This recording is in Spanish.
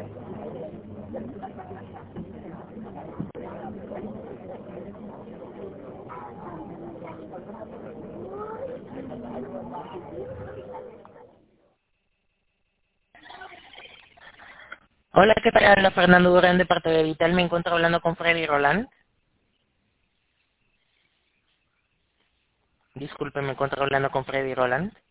Hola, ¿qué tal? Habla Fernando Durán de parte de Vital. Me encuentro hablando con Freddy Roland. Disculpe, me encuentro hablando con Freddy Roland.